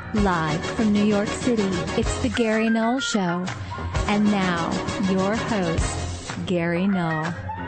Live from New York City, it's the Gary Null Show. And now, your host, Gary Null.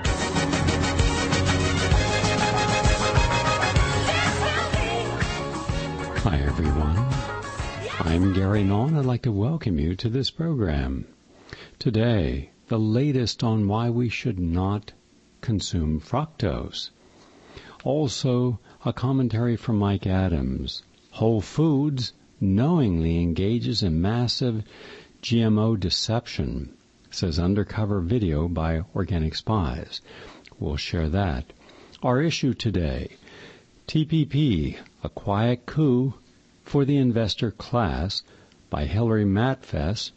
Hi, everyone. I'm Gary Null, and I'd like to welcome you to this program. Today, the latest on why we should not consume fructose. Also, a commentary from Mike Adams. Whole Foods knowingly engages in massive GMO deception, says undercover video by organic spies. We'll share that. Our issue today, TPP, a quiet coup for the investor class, by Hilary Matfess.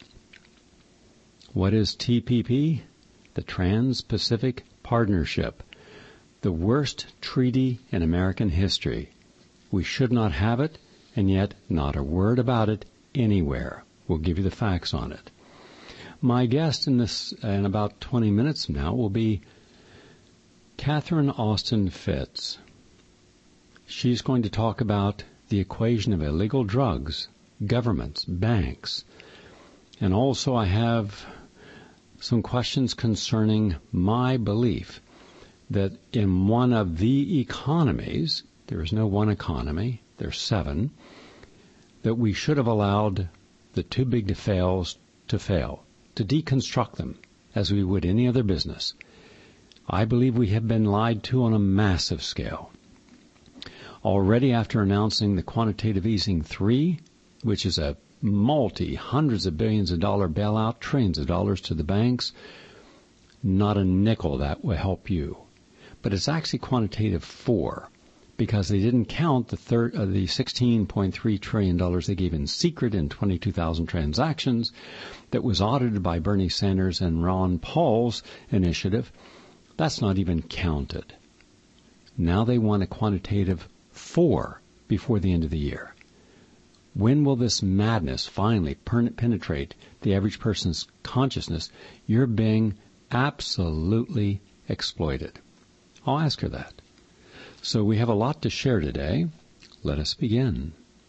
What is TPP? The Trans-Pacific Partnership, the worst treaty in American history. We should not have it, and yet not a word about it anywhere. We'll give you the facts on it. My guest in about 20 minutes from now will be Catherine Austin Fitts. She's going to talk about the equation of illegal drugs, governments, banks, and also I have some questions concerning my belief that in one of the economies, there is no one economy, there's 7, that we should have allowed the too big to fails to fail, to deconstruct them as we would any other business. I believe we have been lied to on a massive scale. Already after announcing the quantitative easing 3, which is a hundreds of billions of dollar bailout, trillions of dollars to the banks, not a nickel that will help you. But it's actually quantitative 4, because they didn't count the $16.3 trillion they gave in secret in 22,000 transactions that was audited by Bernie Sanders and Ron Paul's initiative. That's not even counted. Now they want a quantitative 4 before the end of the year. When will this madness finally penetrate the average person's consciousness? You're being absolutely exploited. I'll ask her that. So we have a lot to share today. Let us begin.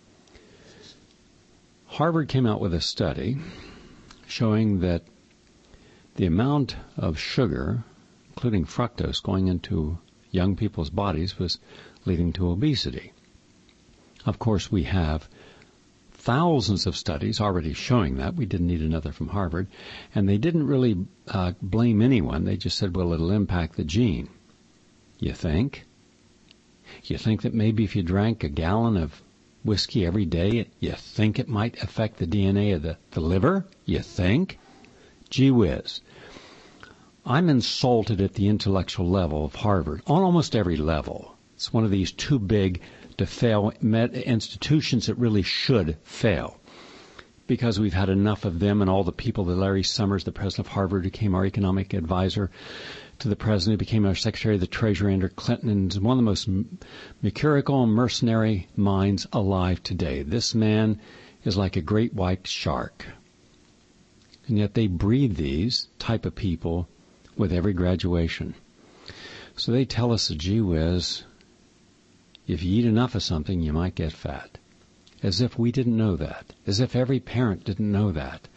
Harvard came out with a study showing that the amount of sugar, including fructose, going into young people's bodies was leading to obesity. Of course, we have thousands of studies already showing that. We didn't need another from Harvard. And they didn't really blame anyone. They just said, well, it'll impact the gene. You think? You think that maybe if you drank a gallon of whiskey every day, you think it might affect the DNA of the liver? You think? Gee whiz. I'm insulted at the intellectual level of Harvard, on almost every level. It's one of these too big to fail institutions that really should fail, because we've had enough of them and all the people, the Larry Summers, the president of Harvard, who became our economic advisor to the president, who became our secretary of the treasury under Clinton, and is one of the most mercurial and mercenary minds alive today. This man is like a great white shark. And yet they breed these type of people with every graduation. So they tell us, gee whiz, if you eat enough of something, you might get fat. As if we didn't know that. As if every parent didn't know that.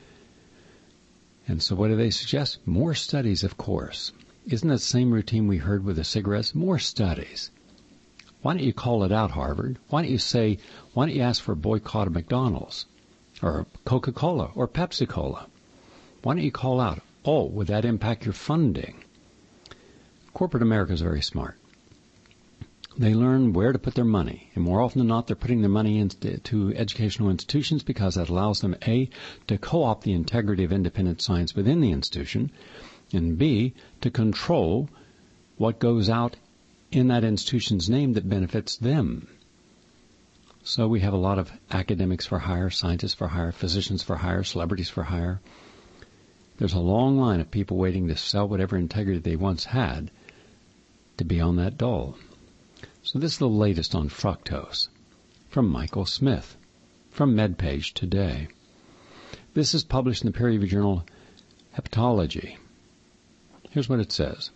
And so what do they suggest? More studies, of course. Isn't that the same routine we heard with the cigarettes? More studies. Why don't you call it out, Harvard? Why don't you ask for a boycott of McDonald's or Coca-Cola or Pepsi-Cola? Why don't you call out, oh, would that impact your funding? Corporate America is very smart. They learn where to put their money, and more often than not, they're putting their money into educational institutions because that allows them, A, to co-opt the integrity of independent science within the institution, and B, to control what goes out in that institution's name that benefits them. So we have a lot of academics for hire, scientists for hire, physicians for hire, celebrities for hire. There's a long line of people waiting to sell whatever integrity they once had to be on that dole. So this is the latest on fructose from Michael Smith from MedPage Today. This is published in the peer-reviewed journal Hepatology. Here's what it says.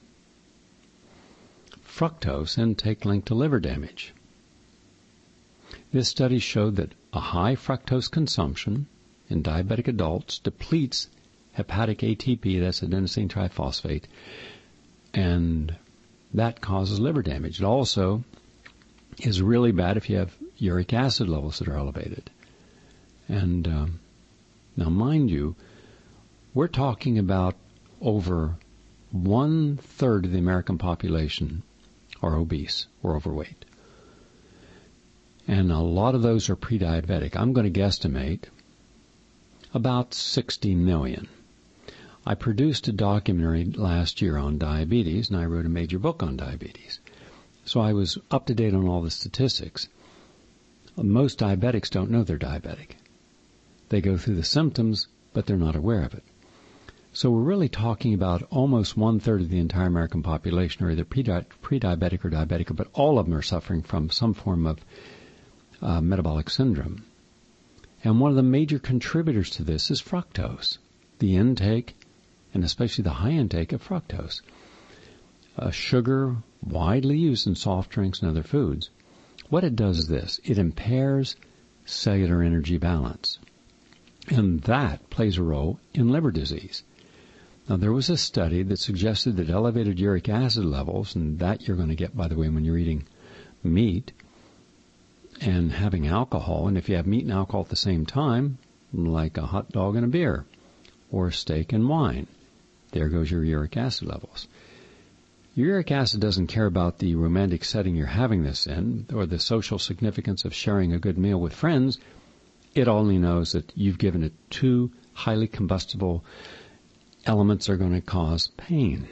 Fructose intake linked to liver damage. This study showed that a high fructose consumption in diabetic adults depletes hepatic ATP, that's adenosine triphosphate, and that causes liver damage. It also is really bad if you have uric acid levels that are elevated. And now, mind you, we're talking about over 1/3 of the American population are obese or overweight. And a lot of those are pre-diabetic. I'm going to guesstimate about 60 million. I produced a documentary last year on diabetes, and I wrote a major book on diabetes. So I was up to date on all the statistics. Most diabetics don't know they're diabetic. They go through the symptoms, but they're not aware of it. So we're really talking about almost 1/3 of the entire American population are either pre-diabetic or diabetic, but all of them are suffering from some form of metabolic syndrome. And one of the major contributors to this is fructose, the intake, and especially the high intake of fructose. Sugar, widely used in soft drinks and other foods. What it does is this: it impairs cellular energy balance. And that plays a role in liver disease. Now, there was a study that suggested that elevated uric acid levels, and that you're going to get, by the way, when you're eating meat and having alcohol, and if you have meat and alcohol at the same time, like a hot dog and a beer, or steak and wine, there goes your uric acid levels. Uric acid doesn't care about the romantic setting you're having this in, or the social significance of sharing a good meal with friends. It only knows that you've given it two highly combustible elements that are going to cause pain.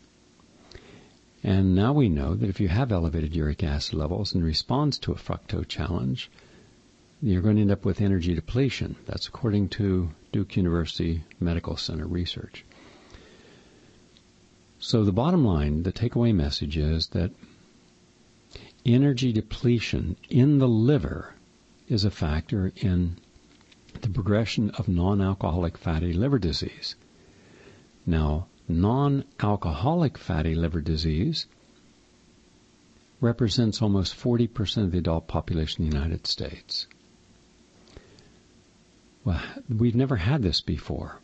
And now we know that if you have elevated uric acid levels in response to a fructose challenge, you're going to end up with energy depletion. That's according to Duke University Medical Center research. So the bottom line, the takeaway message is that energy depletion in the liver is a factor in the progression of non-alcoholic fatty liver disease. Now, non-alcoholic fatty liver disease represents almost 40% of the adult population in the United States. Well, we've never had this before.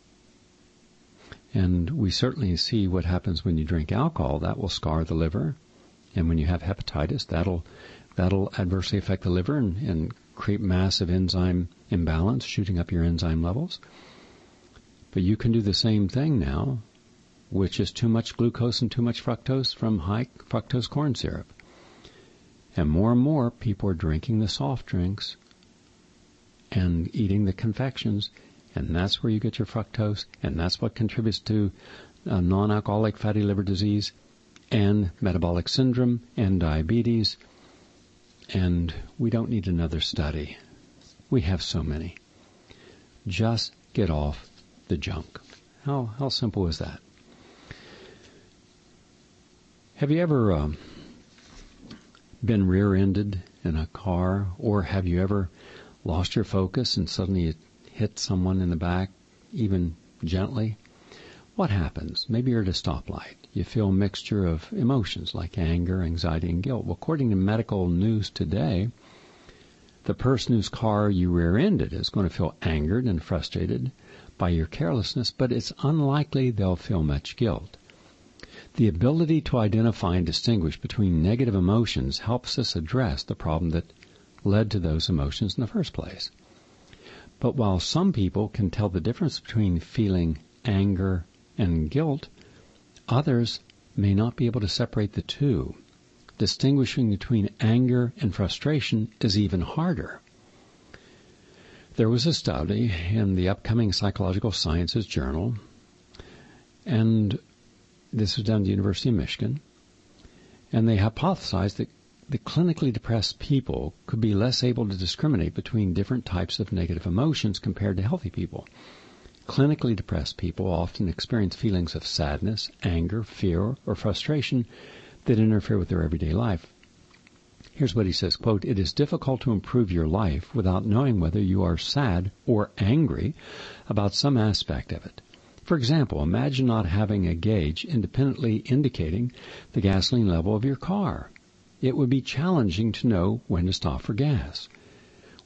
And we certainly see what happens when you drink alcohol. That will scar the liver. And when you have hepatitis, that'll adversely affect the liver and create massive enzyme imbalance, shooting up your enzyme levels. But you can do the same thing now, which is too much glucose and too much fructose from high fructose corn syrup. And more people are drinking the soft drinks and eating the confections, and that's where you get your fructose, and that's what contributes to non-alcoholic fatty liver disease and metabolic syndrome and diabetes. And we don't need another study. We have so many. Just get off the junk. How simple is that? Have you ever been rear-ended in a car, or have you ever lost your focus and suddenly you hit someone in the back, even gently? What happens? Maybe you're at a stoplight. You feel a mixture of emotions like anger, anxiety, and guilt. Well, according to medical news today, the person whose car you rear-ended is going to feel angered and frustrated by your carelessness, but it's unlikely they'll feel much guilt. The ability to identify and distinguish between negative emotions helps us address the problem that led to those emotions in the first place. But while some people can tell the difference between feeling anger and guilt, others may not be able to separate the two. Distinguishing between anger and frustration is even harder. There was a study in the upcoming Psychological Sciences Journal, and this was done at the University of Michigan, and they hypothesized that the clinically depressed people could be less able to discriminate between different types of negative emotions compared to healthy people. Clinically depressed people often experience feelings of sadness, anger, fear, or frustration that interfere with their everyday life. Here's what he says, quote, "It is difficult to improve your life without knowing whether you are sad or angry about some aspect of it. For example, imagine not having a gauge independently indicating the gasoline level of your car. It would be challenging to know when to stop for gas.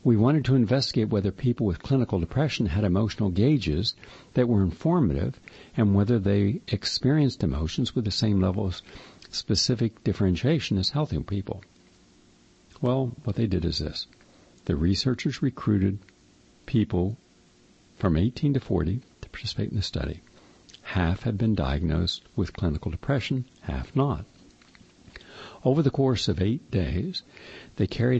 We wanted to investigate whether people with clinical depression had emotional gauges that were informative and whether they experienced emotions with the same level of specific differentiation as healthy people. Well, what they did is this. The researchers recruited people from 18 to 40 to participate in the study. Half had been diagnosed with clinical depression, half not. Over the course of 8 days, they carried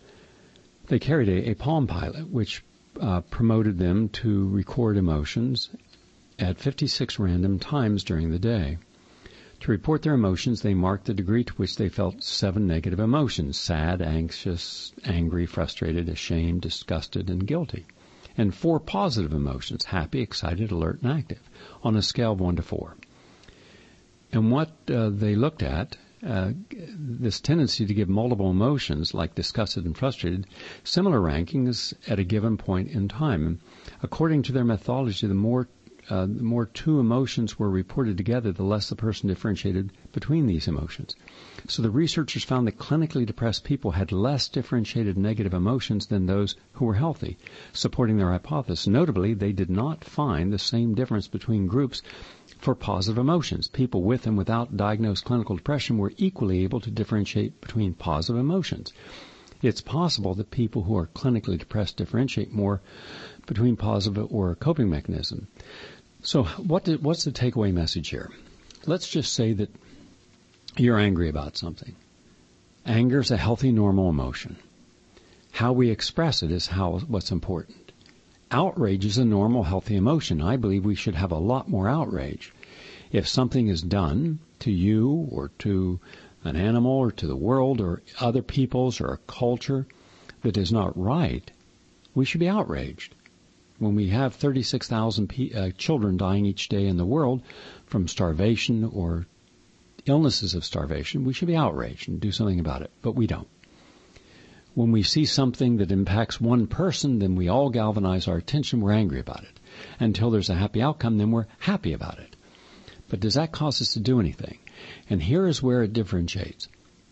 a Palm Pilot, which promoted them to record emotions at 56 random times during the day. To report their emotions, they marked the degree to which they felt 7 negative emotions: sad, anxious, angry, frustrated, ashamed, disgusted, and guilty. And 4 positive emotions: happy, excited, alert, and active, on a scale of 1 to 4. And what they looked at, this tendency to give multiple emotions, like disgusted and frustrated, similar rankings at a given point in time. And according to their methodology, the more 2 emotions were reported together, the less the person differentiated between these emotions. So the researchers found that clinically depressed people had less differentiated negative emotions than those who were healthy, supporting their hypothesis. Notably, they did not find the same difference between groups for positive emotions. People with and without diagnosed clinical depression were equally able to differentiate between positive emotions. It's possible that people who are clinically depressed differentiate more between positive or a coping mechanism. So what's the takeaway message here? Let's just say that you're angry about something. Anger is a healthy, normal emotion. How we express it is what's important. Outrage is a normal, healthy emotion. I believe we should have a lot more outrage. If something is done to you or to an animal or to the world or other peoples or a culture that is not right, we should be outraged. When we have 36,000 children dying each day in the world from starvation or illnesses of starvation, we should be outraged and do something about it, but we don't. When we see something that impacts one person, then we all galvanize our attention, we're angry about it. Until there's a happy outcome, then we're happy about it. But does that cause us to do anything? And here is where it differentiates.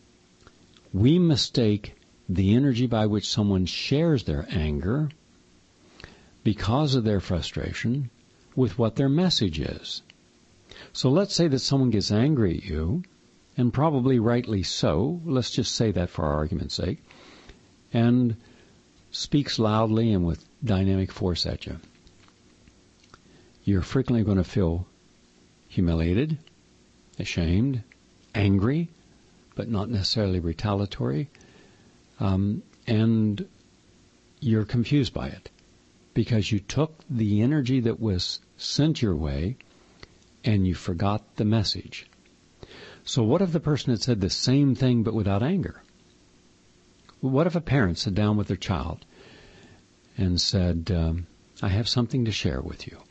We mistake the energy by which someone shares their anger because of their frustration with what their message is. So let's say that someone gets angry at you, and probably rightly so, let's just say that for our argument's sake, and speaks loudly and with dynamic force at you. You're frequently going to feel humiliated, ashamed, angry, but not necessarily retaliatory, and you're confused by it because you took the energy that was sent your way and you forgot the message. So what if the person had said the same thing but without anger? What if a parent sat down with their child and said, I have something to share with you.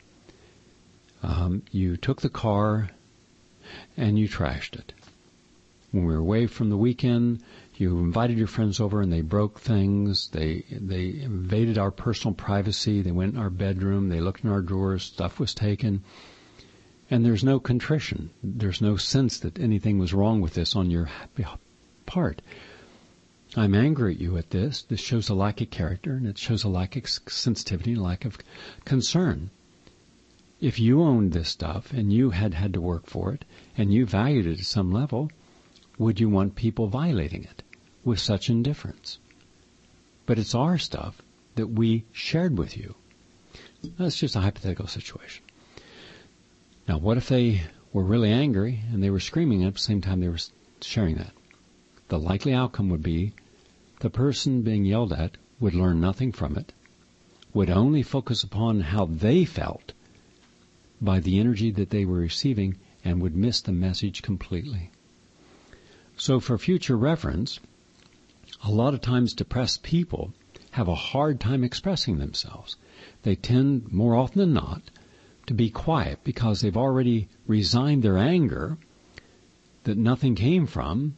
You took the car and you trashed it. When we were away from the weekend, you invited your friends over and they broke things. They invaded our personal privacy. They went in our bedroom. They looked in our drawers. Stuff was taken. And there's no contrition. There's no sense that anything was wrong with this on your part. I'm angry at you at this. This shows a lack of character, and it shows a lack of sensitivity, a lack of concern. If you owned this stuff and you had to work for it and you valued it at some level, would you want people violating it with such indifference? But it's our stuff that we shared with you. That's just a hypothetical situation. Now, what if they were really angry and they were screaming at the same time they were sharing that? The likely outcome would be the person being yelled at would learn nothing from it, would only focus upon how they felt by the energy that they were receiving, and would miss the message completely. So for future reference, a lot of times depressed people have a hard time expressing themselves. They tend, more often than not, to be quiet because they've already resigned their anger that nothing came from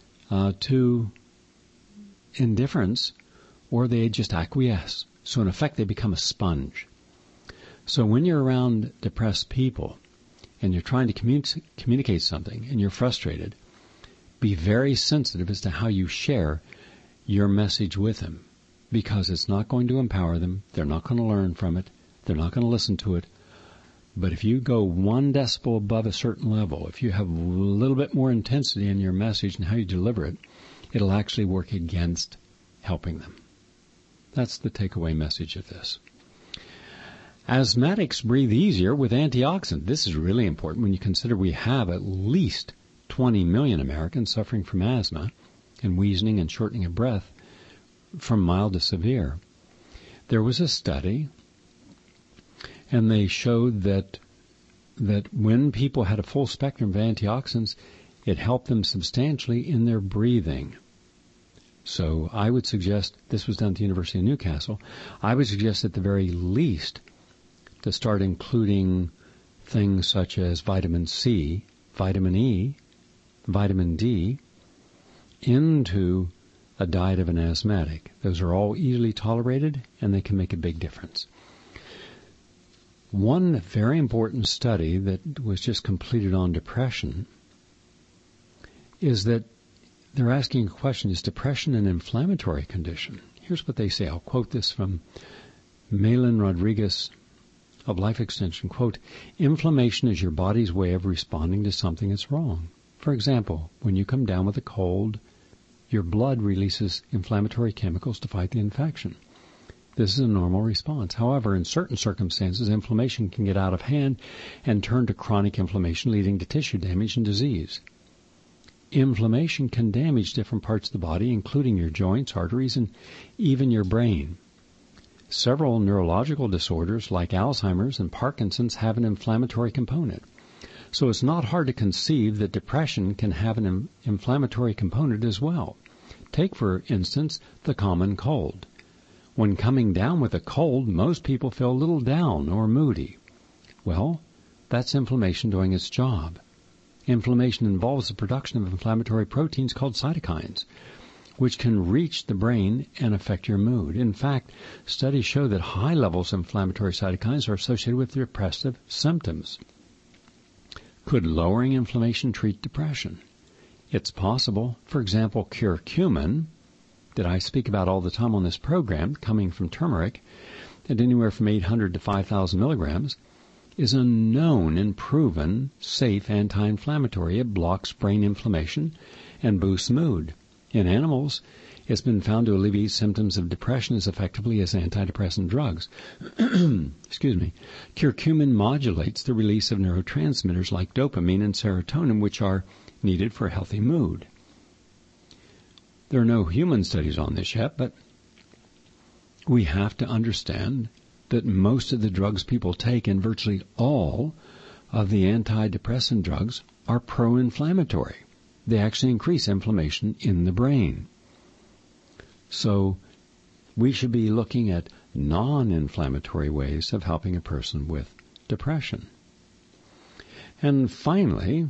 to indifference, or they just acquiesce. So in effect, they become a sponge. So when you're around depressed people and you're trying to communicate something and you're frustrated, be very sensitive as to how you share your message with them. because it's not going to empower them. They're not going to learn from it. They're not going to listen to it. But if you go 1 decibel above a certain level, if you have a little bit more intensity in your message and how you deliver it, it'll actually work against helping them. That's the takeaway message of this. Asthmatics breathe easier with antioxidants. This is really important when you consider we have at least 20 million Americans suffering from asthma and wheezing and shortening of breath from mild to severe. There was a study, and they showed that when people had a full spectrum of antioxidants, it helped them substantially in their breathing. So I would suggest, this was done at the University of Newcastle, I would suggest at the very least to start including things such as vitamin C, vitamin E, vitamin D into a diet of an asthmatic. Those are all easily tolerated, and they can make a big difference. One very important study that was just completed on depression is that they're asking a question, is depression an inflammatory condition? Here's what they say. I'll quote this from Malin Rodriguez of Life Extension. Quote, inflammation is your body's way of responding to something that's wrong. For example, when you come down with a cold, your blood releases inflammatory chemicals to fight the infection. This is a normal response. However, in certain circumstances, inflammation can get out of hand and turn to chronic inflammation, leading to tissue damage and disease. Inflammation can damage different parts of the body, including your joints, arteries, and even your brain. Several neurological disorders like Alzheimer's and Parkinson's have an inflammatory component. So it's not hard to conceive that depression can have an inflammatory component as well. Take, for instance, the common cold. When coming down with a cold, most people feel a little down or moody. Well, that's inflammation doing its job. Inflammation involves the production of inflammatory proteins called cytokines, which can reach the brain and affect your mood. In fact, studies show that high levels of inflammatory cytokines are associated with depressive symptoms. Could lowering inflammation treat depression? It's possible. For example, curcumin, that I speak about all the time on this program, coming from turmeric, at anywhere from 800 to 5,000 milligrams, is a known and proven safe anti-inflammatory. It blocks brain inflammation and boosts mood. In animals, it's been found to alleviate symptoms of depression as effectively as antidepressant drugs. Excuse me. Curcumin modulates the release of neurotransmitters like dopamine and serotonin, which are needed for a healthy mood. There are no human studies on this yet, but we have to understand that most of the drugs people take, and virtually all of the antidepressant drugs, are pro-inflammatory. They actually increase inflammation in the brain. So we should be looking at non-inflammatory ways of helping a person with depression. And finally,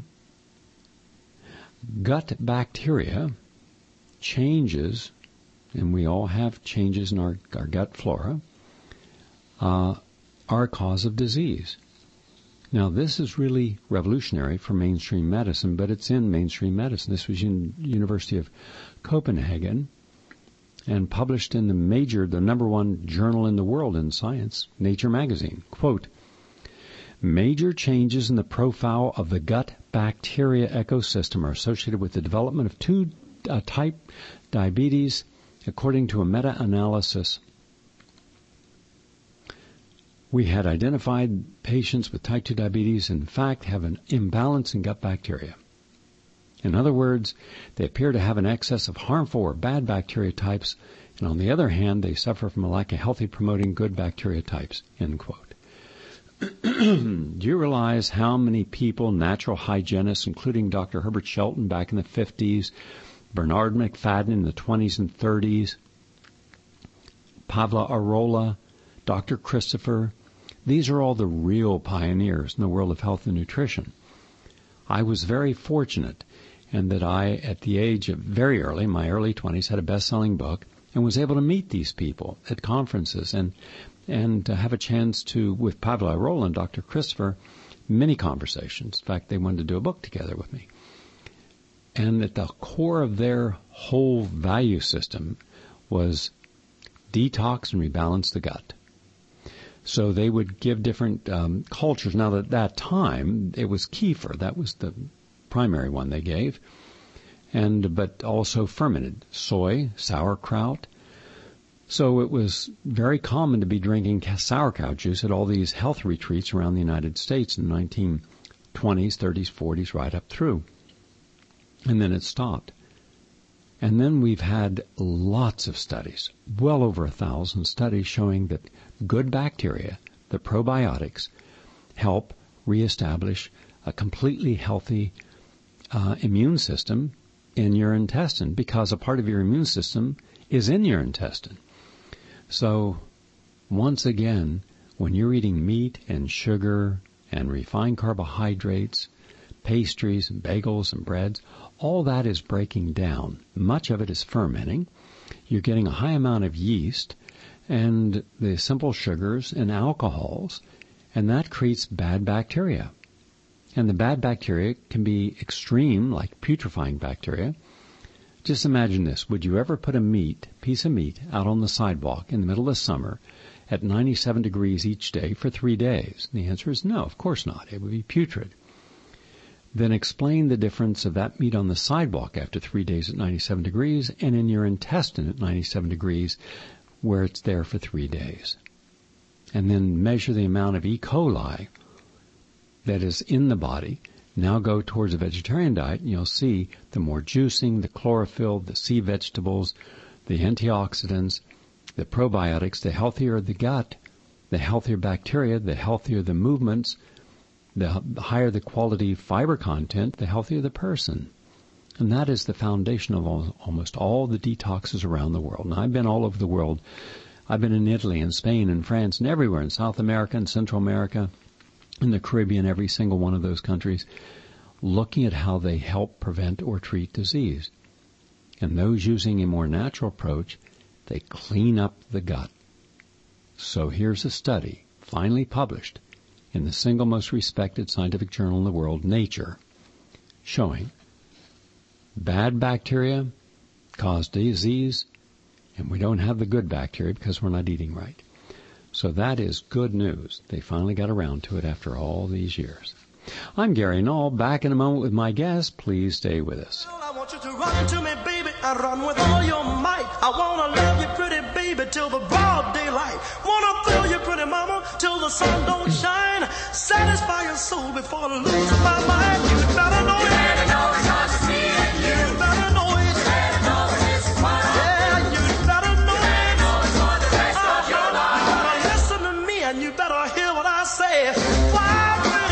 gut bacteria changes, and we all have changes in our gut flora, are a cause of disease. Now, this is really revolutionary for mainstream medicine, but it's in mainstream medicine. This was in University of Copenhagen and published in the number one journal in the world in science, Nature magazine. Quote, major changes in the profile of the gut bacteria ecosystem are associated with the development of type diabetes, according to a meta-analysis. We had identified patients with type 2 diabetes, in fact, have an imbalance in gut bacteria. In other words, they appear to have an excess of harmful or bad bacteria types, and on the other hand, they suffer from a lack of healthy promoting good bacteria types, end quote. Do you realize how many people, natural hygienists, including Dr. Herbert Shelton back in the 50s, Bernard McFadden in the 20s and 30s, Pavla Arola, Dr. Christopher, these are all the real pioneers in the world of health and nutrition. I was very fortunate in that I, at the age of very early, my early 20s, had a best-selling book and was able to meet these people at conferences and have a chance to, with Pavla Arola and Dr. Christopher, many conversations. In fact, they wanted to do a book together with me. And at the core of their whole value system was detox and rebalance the gut. So they would give different cultures. Now, at that time, it was kefir. That was the primary one they gave. But also fermented soy, sauerkraut. So it was very common to be drinking sauerkraut juice at all these health retreats around the United States in the 1920s, 30s, 40s, right up through. And then it stopped. And then we've had lots of studies, well over 1,000 studies showing that good bacteria, the probiotics, help reestablish a completely healthy immune system in your intestine, because a part of your immune system is in your intestine. So, once again, when you're eating meat and sugar and refined carbohydrates, pastries and bagels and breads, all that is breaking down. Much of it is fermenting. You're getting a high amount of yeast and the simple sugars and alcohols, and that creates bad bacteria. And the bad bacteria can be extreme, like putrefying bacteria. Just imagine this. Would you ever put a piece of meat out on the sidewalk in the middle of summer at 97 degrees each day for 3 days? The answer is no, of course not. It would be putrid. Then explain the difference of that meat on the sidewalk after 3 days at 97 degrees and in your intestine at 97 degrees where it's there for 3 days. And then measure the amount of E. coli that is in the body. Now go towards a vegetarian diet, and you'll see the more juicing, the chlorophyll, the sea vegetables, the antioxidants, the probiotics, the healthier the gut, the healthier bacteria, the healthier the movements, the higher the quality fiber content, the healthier the person. And that is the foundation of almost all the detoxes around the world. And I've been all over the world. I've been in Italy and Spain and France and everywhere, in South America and Central America, in the Caribbean, every single one of those countries, looking at how they help prevent or treat disease. And those using a more natural approach, they clean up the gut. So here's a study, finally published in the single most respected scientific journal in the world, Nature, showing bad bacteria cause disease, and we don't have the good bacteria because we're not eating right. So that is good news. They finally got around to it after all these years. I'm Gary Null, back in a moment with my guest. Please stay with us. I want you to run to me, baby, and run with all your might. I want to love you, pretty baby, till the broad daylight. Want to thrill you, pretty mama, till the sun don't shine. Satisfy your soul before I lose my mind. You better know it. You better know it's hard to see it. You better know it. You better know this is what I do. You better know it. You better know it's for the rest of your life. You better listen to me, and you better hear what I say. Why?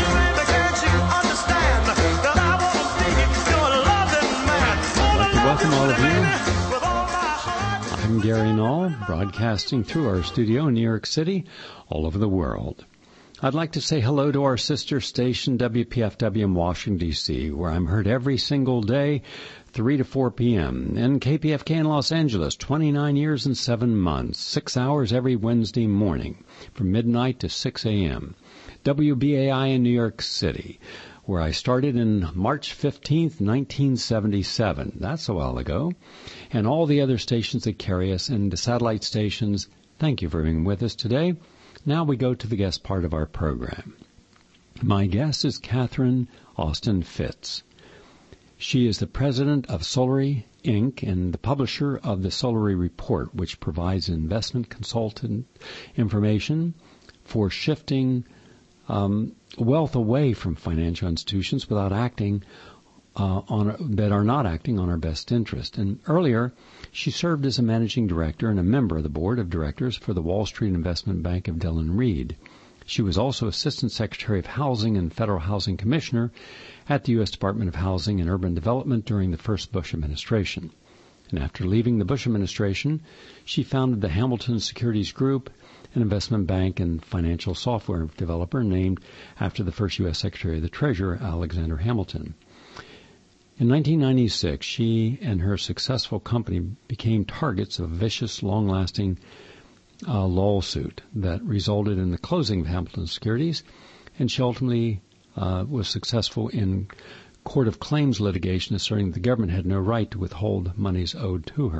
Welcome all of you. I'm Gary Null, broadcasting through our studio in New York City, all over the world. I'd like to say hello to our sister station, WPFW in Washington, D.C., where I'm heard every single day, 3 to 4 p.m., and KPFK in Los Angeles, 29 years and 7 months, 6 hours every Wednesday morning, from midnight to 6 a.m., WBAI in New York City, where I started in March 15th, 1977. That's a while ago. And all the other stations that carry us, and the satellite stations, thank you for being with us today. Now we go to the guest part of our program. My guest is Catherine Austin Fitts. She is the president of Solary, Inc. and the publisher of the Solary Report, which provides investment consultant information for shifting wealth away from financial institutions without acting that are not acting on our best interest. And earlier, she served as a managing director and a member of the board of directors for the Wall Street Investment Bank of Dillon Read. She was also Assistant Secretary of Housing and Federal Housing Commissioner at the U.S. Department of Housing and Urban Development during the first Bush administration. And after leaving the Bush administration, she founded the Hamilton Securities Group, an investment bank and financial software developer named after the first U.S. Secretary of the Treasury, Alexander Hamilton. In 1996, she and her successful company became targets of a vicious, long-lasting lawsuit that resulted in the closing of Hamilton Securities, and she ultimately was successful in Court of Claims litigation asserting the government had no right to withhold monies owed to her.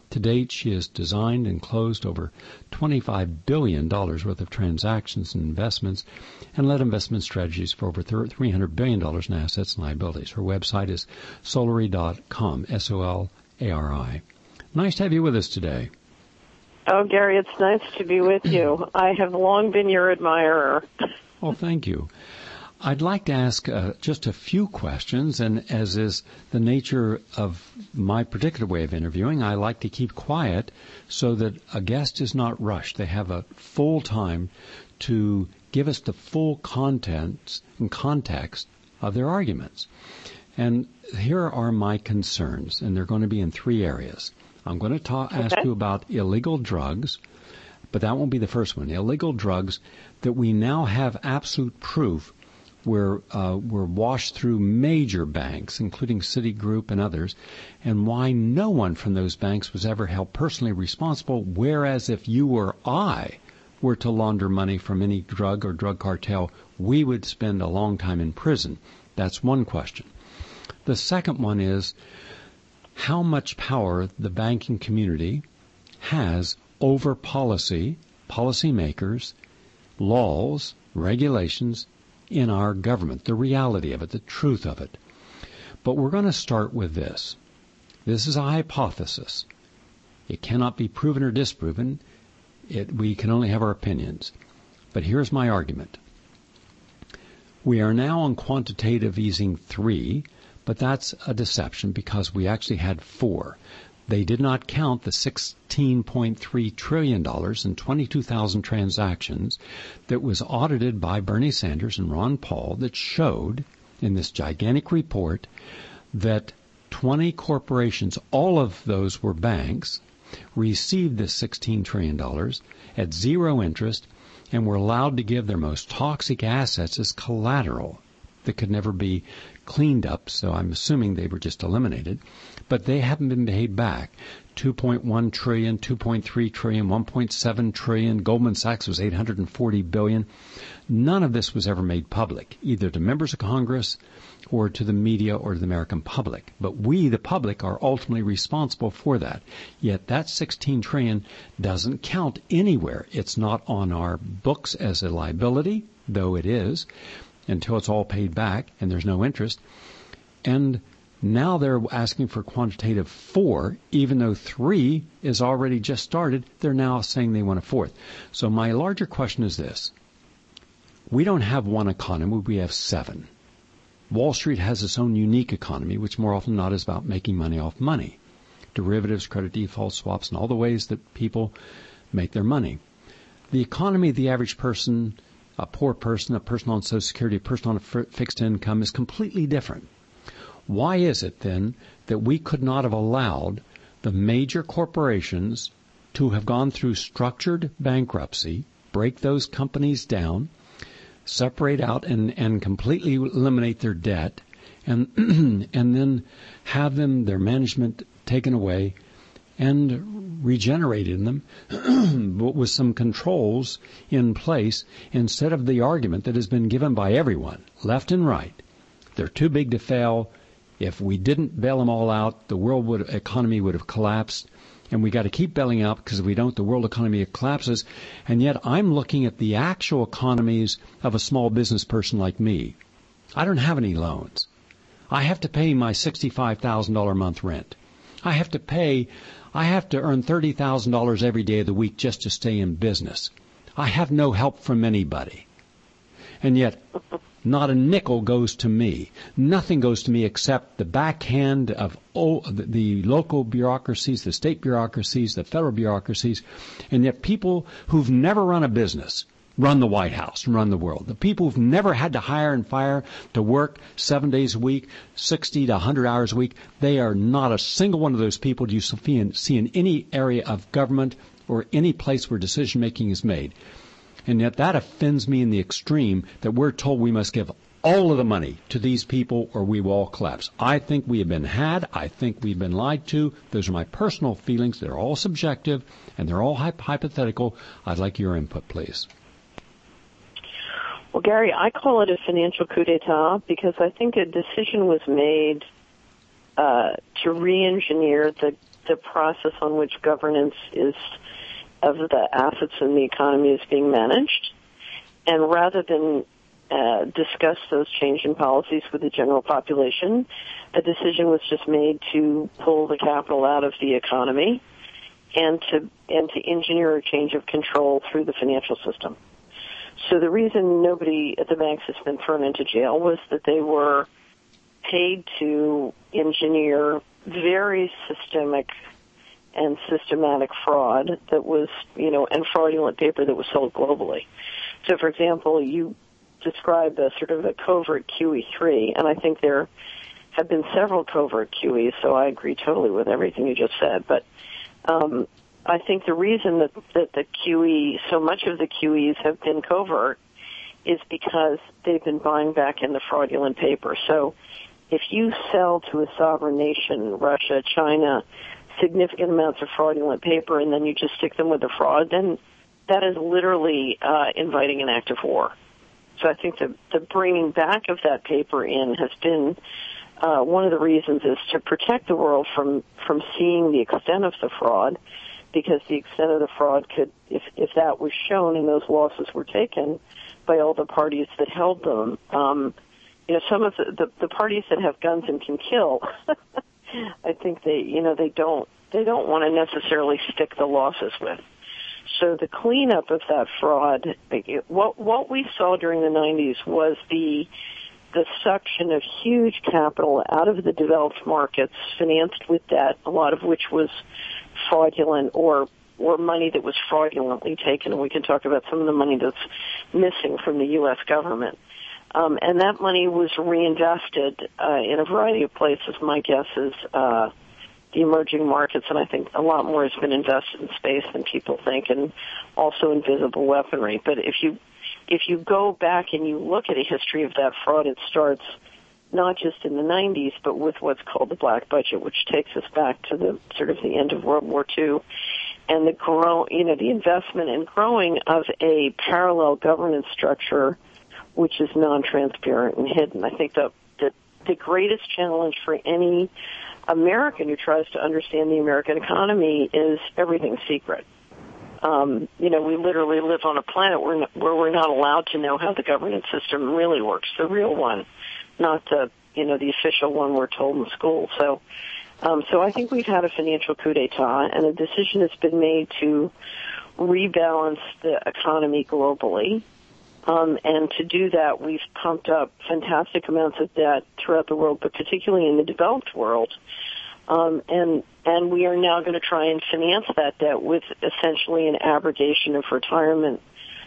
To date, she has designed and closed over $25 billion worth of transactions and investments and led investment strategies for over $300 billion in assets and liabilities. Her website is Solari.com, Solari. Nice to have you with us today. Oh, Gary, it's nice to be with you. I have long been your admirer. Oh, thank you. I'd like to ask just a few questions, and as is the nature of my particular way of interviewing, I like to keep quiet so that a guest is not rushed. They have a full time to give us the full contents and context of their arguments. And here are my concerns, and they're going to be in three areas. I'm going to ask you about illegal drugs, but that won't be the first one. Illegal drugs that we now have absolute proof were washed through major banks, including Citigroup and others, and why no one from those banks was ever held personally responsible, whereas if you or I were to launder money from any drug or drug cartel, we would spend a long time in prison. That's one question. The second one is how much power the banking community has over policymakers, laws, regulations, in our government, the reality of it, the truth of it. But we're going to start with this. This is a hypothesis. It cannot be proven or disproven. We can only have our opinions. But here's my argument. We are now on quantitative easing 3, but that's a deception because we actually had 4. They did not count the $16.3 trillion in 22,000 transactions that was audited by Bernie Sanders and Ron Paul that showed in this gigantic report that 20 corporations, all of those were banks, received this $16 trillion at zero interest and were allowed to give their most toxic assets as collateral that could never be cleaned up, so I'm assuming they were just eliminated. But they haven't been paid back. $2.1 trillion, $2.3 trillion, $1.7 trillion. Goldman Sachs was $840 billion. None of this was ever made public, either to members of Congress or to the media or to the American public. But we, the public, are ultimately responsible for that. Yet that $16 trillion doesn't count anywhere. It's not on our books as a liability, though it is, until it's all paid back and there's no interest. And now they're asking for quantitative 4, even though 3 is already just started. They're now saying they want a 4th. So my larger question is this. We don't have one economy. We have 7. Wall Street has its own unique economy, which more often than not is about making money off money. Derivatives, credit default swaps, and all the ways that people make their money. The economy of the average person, a poor person, a person on Social Security, a person on a fixed income is completely different. Why is it then that we could not have allowed the major corporations to have gone through structured bankruptcy, break those companies down, separate out and completely eliminate their debt, and then have their management taken away and regenerated them with some controls in place instead of the argument that has been given by everyone, left and right. They're too big to fail. If we didn't bail them all out, the world economy would have collapsed. And we got to keep bailing out because if we don't, the world economy collapses. And yet I'm looking at the actual economies of a small business person like me. I don't have any loans. I have to pay my $65,000 a month rent. I have to earn $30,000 every day of the week just to stay in business. I have no help from anybody. And yet, not a nickel goes to me. Nothing goes to me except the backhand of the local bureaucracies, the state bureaucracies, the federal bureaucracies, and yet people who've never run a business run the White House and run the world. The people who've never had to hire and fire to work 7 days a week, 60 to 100 hours a week, they are not a single one of those people do you see in any area of government or any place where decision-making is made. And yet that offends me in the extreme that we're told we must give all of the money to these people or we will all collapse. I think we have been had. I think we've been lied to. Those are my personal feelings. They're all subjective and they're all hypothetical. I'd like your input, please. Well, Gary, I call it a financial coup d'etat because I think a decision was made re-engineer the process on which governance is of the assets in the economy is being managed. And rather than discuss those change in policies with the general population, a decision was just made to pull the capital out of the economy and to engineer a change of control through the financial system. So the reason nobody at the banks has been thrown into jail was that they were paid to engineer very systematic fraud that was, and fraudulent paper that was sold globally. So, for example, you described a sort of a covert QE3, and I think there have been several covert QEs, so I agree totally with everything you just said. But I think the reason that the QE, so much of the QEs have been covert is because they've been buying back in the fraudulent paper. So if you sell to a sovereign nation, Russia, China, significant amounts of fraudulent paper, and then you just stick them with the fraud, then that is literally inviting an act of war. So I think the bringing back of that paper in has been one of the reasons is to protect the world from seeing the extent of the fraud, because the extent of the fraud could, if that was shown and those losses were taken by all the parties that held them, some of the parties that have guns and can kill, I think they don't want to necessarily stick the losses with. So the cleanup of that fraud, what we saw during the 90s was the suction of huge capital out of the developed markets, financed with debt, a lot of which was fraudulent or money that was fraudulently taken. And we can talk about some of the money that's missing from the U.S. government. And that money was reinvested in a variety of places. My guess is the emerging markets, and I think a lot more has been invested in space than people think, and also in visible weaponry. But if you go back and you look at a history of that fraud, it starts not just in the 90s, but with what's called the Black Budget, which takes us back to the sort of the end of World War II, and the investment and growing of a parallel governance structure, which is non-transparent and hidden. I think the greatest challenge for any American who tries to understand the American economy is everything's secret. We literally live on a planet where we're not allowed to know how the governance system really works, the real one, not the official one we're told in school. So I think we've had a financial coup d'etat, and a decision has been made to rebalance the economy globally. And to do that, we've pumped up fantastic amounts of debt throughout the world, but particularly in the developed world. And we are now going to try and finance that debt with essentially an abrogation of retirement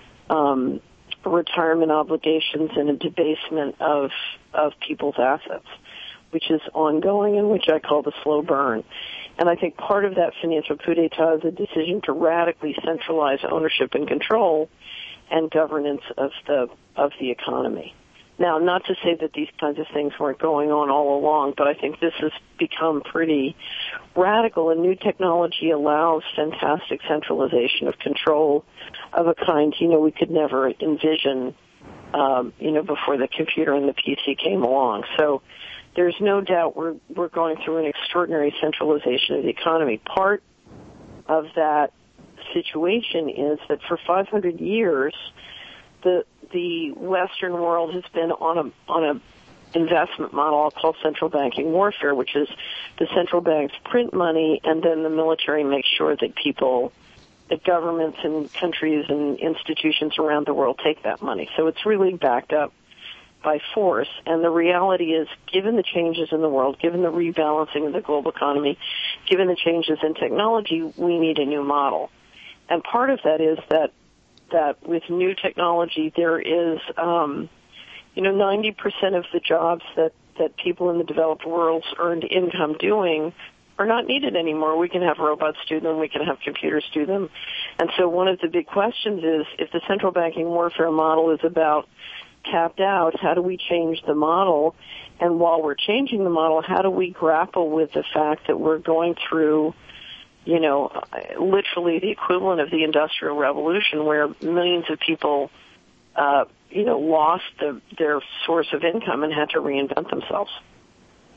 obligations and a debasement of people's assets, which is ongoing and which I call the slow burn. And I think part of that financial coup d'etat is a decision to radically centralize ownership and control and governance of the economy. Now, not to say that these kinds of things weren't going on all along, but I think this has become pretty radical, and new technology allows fantastic centralization of control of a kind, we could never envision, before the computer and the PC came along. So there's no doubt we're going through an extraordinary centralization of the economy. Part of that situation is that for 500 years, the Western world has been on a investment model I'll call central banking warfare, which is the central banks print money and then the military makes sure that governments and countries and institutions around the world take that money. So it's really backed up by force. And the reality is, given the changes in the world, given the rebalancing of the global economy, given the changes in technology, we need a new model. And part of that is that with new technology, there is, 90% of the jobs that people in the developed world's earned income doing are not needed anymore. We can have robots do them. We can have computers do them. And so one of the big questions is, if the central banking warfare model is about tapped out, how do we change the model? And while we're changing the model, how do we grapple with the fact that we're going through literally the equivalent of the Industrial Revolution, where millions of people, lost their source of income and had to reinvent themselves.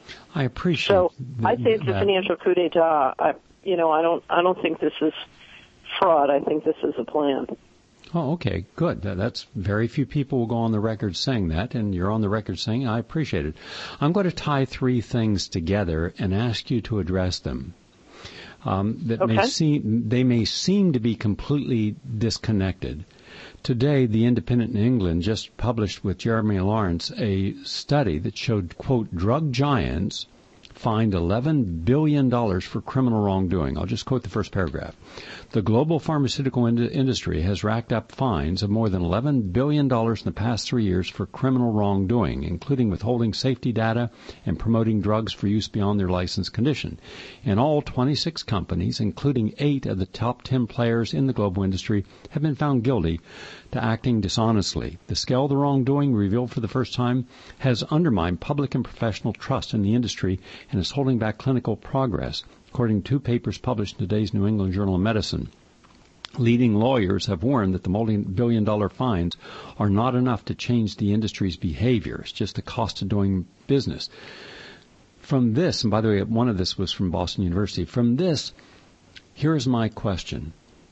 I appreciate. So I say it's a financial coup d'état. I don't think this is fraud. I think this is a plan. Oh, okay, good. That's very few people will go on the record saying that, and you're on the record saying I appreciate it. I'm going to tie three things together and ask you to address them. They may seem to be completely disconnected. Today, The Independent in England just published with Jeremy Lawrence a study that showed, quote, drug giants fined $11 billion for criminal wrongdoing. I'll just quote the first paragraph. The global pharmaceutical industry has racked up fines of more than $11 billion in the past 3 years for criminal wrongdoing, including withholding safety data and promoting drugs for use beyond their license condition. In all, 26 companies, including 8 of the top 10 players in the global industry, have been found guilty to acting dishonestly. The scale of the wrongdoing, revealed for the first time, has undermined public and professional trust in the industry and is holding back clinical progress, according to 2 papers published in today's New England Journal of Medicine. Leading lawyers have warned that the multi-billion-dollar fines are not enough to change the industry's behavior. It's just the cost of doing business. From this, and by the way, one of this was from Boston University, from this, here's my question.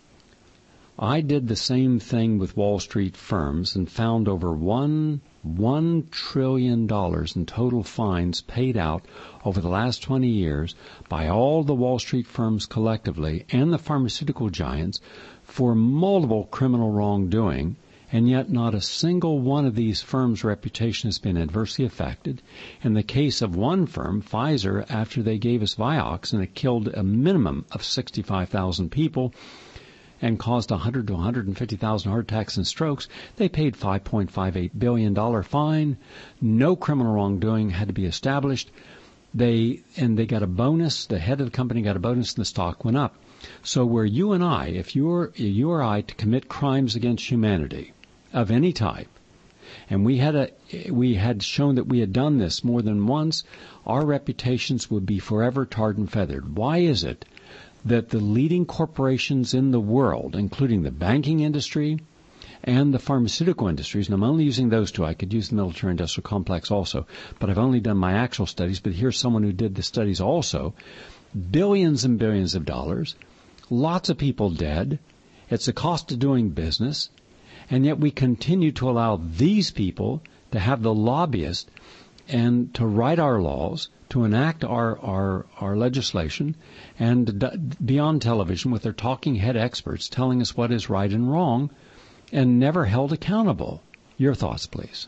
I did the same thing with Wall Street firms and found over $1 trillion in total fines paid out over the last 20 years by all the Wall Street firms collectively and the pharmaceutical giants for multiple criminal wrongdoing, and yet not a single one of these firms' reputation has been adversely affected. In the case of one firm, Pfizer, after they gave us Vioxx and it killed a minimum of 65,000 people, and caused 100 to 150,000 heart attacks and strokes, they paid $5.58 billion fine. No criminal wrongdoing had to be established. They got a bonus. The head of the company got a bonus, and the stock went up. So where you and I, if you or I, to commit crimes against humanity of any type, and we had shown that we had done this more than once, our reputations would be forever tarred and feathered. Why is it that the leading corporations in the world, including the banking industry and the pharmaceutical industries, and I'm only using those two, I could use the military-industrial complex also, but I've only done my actual studies, but here's someone who did the studies also, billions and billions of dollars, lots of people dead, it's the cost of doing business, and yet we continue to allow these people to have the lobbyists and to write our laws, to enact our legislation, and be on television with their talking head experts telling us what is right and wrong, and never held accountable. Your thoughts, please.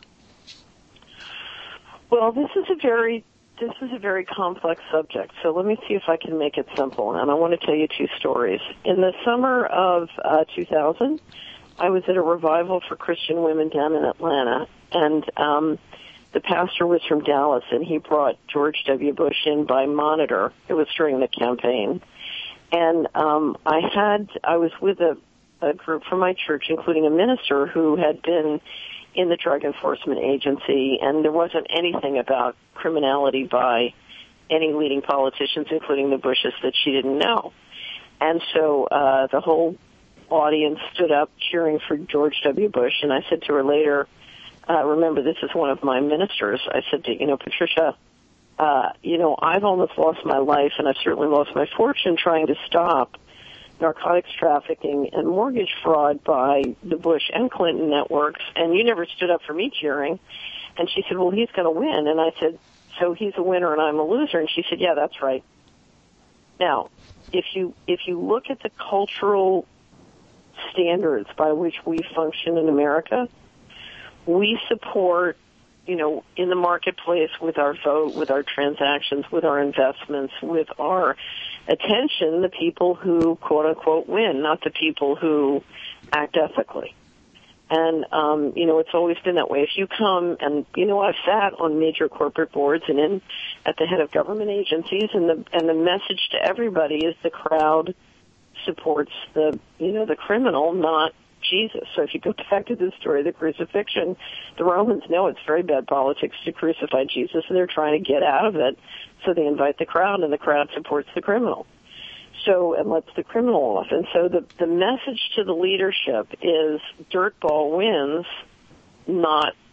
Well, this is a very complex subject, so let me see if I can make it simple, and I want to tell you 2 stories. In the summer of 2000, I was at a revival for Christian women down in Atlanta, and the pastor was from Dallas, and he brought George W. Bush in by monitor. It was during the campaign. And I was with a group from my church, including a minister who had been in the Drug Enforcement Agency, and there wasn't anything about criminality by any leading politicians, including the Bushes, that she didn't know. And so the whole audience stood up cheering for George W. Bush, and I said to her later, remember, this is one of my ministers. I said to, Patricia, I've almost lost my life, and I've certainly lost my fortune trying to stop narcotics trafficking and mortgage fraud by the Bush and Clinton networks, and you never stood up for me cheering. And she said, well, he's going to win. And I said, so he's a winner and I'm a loser? And she said, yeah, that's right. Now, if you look at the cultural standards by which we function in America, we support, in the marketplace with our vote, with our transactions, with our investments, with our attention, the people who, quote unquote, win, not the people who act ethically. And, it's always been that way. If you come and, I've sat on major corporate boards and at the head of government agencies, and the message to everybody is the crowd supports the criminal, not Jesus. So if you go back to the story of the crucifixion, the Romans know it's very bad politics to crucify Jesus, and they're trying to get out of it. So they invite the crowd, and the crowd supports the criminal. And lets the criminal off. And so the message to the leadership is dirtball wins, not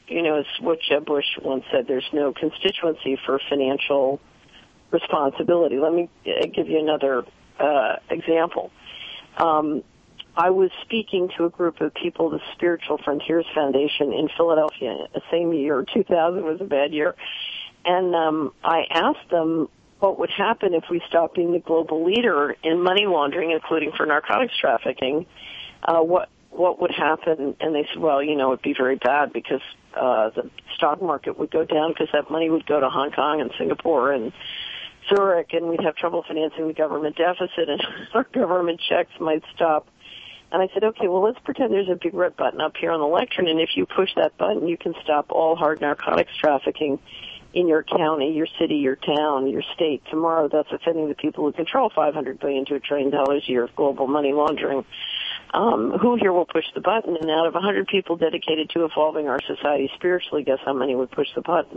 as what Jeb Bush once said, there's no constituency for financial responsibility. Let me give you another example. I was speaking to a group of people, the Spiritual Frontiers Foundation in Philadelphia, the same year. 2000 was a bad year. And I asked them what would happen if we stopped being the global leader in money laundering, including for narcotics trafficking. What would happen? And they said, well, it'd be very bad because the stock market would go down because that money would go to Hong Kong and Singapore and Zurich, and we'd have trouble financing the government deficit, and our government checks might stop. And I said, okay, well, let's pretend there's a big red button up here on the lectern, and if you push that button, you can stop all hard narcotics trafficking in your county, your city, your town, your state. Tomorrow, that's offending the people who control $500 billion to $1 trillion a year of global money laundering. Who here will push the button? And out of 100 people dedicated to evolving our society spiritually, guess how many would push the button?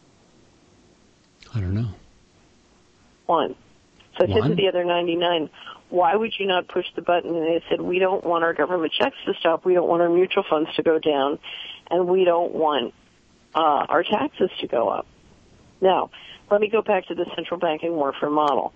I don't know. One. So I said to the other 99, why would you not push the button? And they said, we don't want our government checks to stop, we don't want our mutual funds to go down, and we don't want our taxes to go up. Now, let me go back to the central banking warfare model.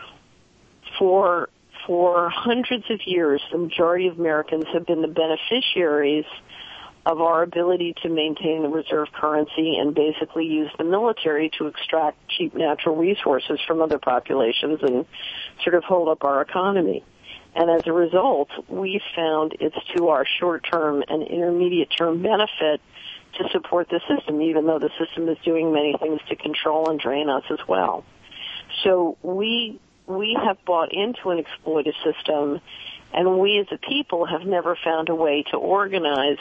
For hundreds of years, the majority of Americans have been the beneficiaries of our ability to maintain the reserve currency and basically use the military to extract cheap natural resources from other populations and sort of hold up our economy. And as a result, we found it's to our short-term and intermediate-term benefit to support the system, even though the system is doing many things to control and drain us as well. So we have bought into an exploitive system, and we as a people have never found a way to organize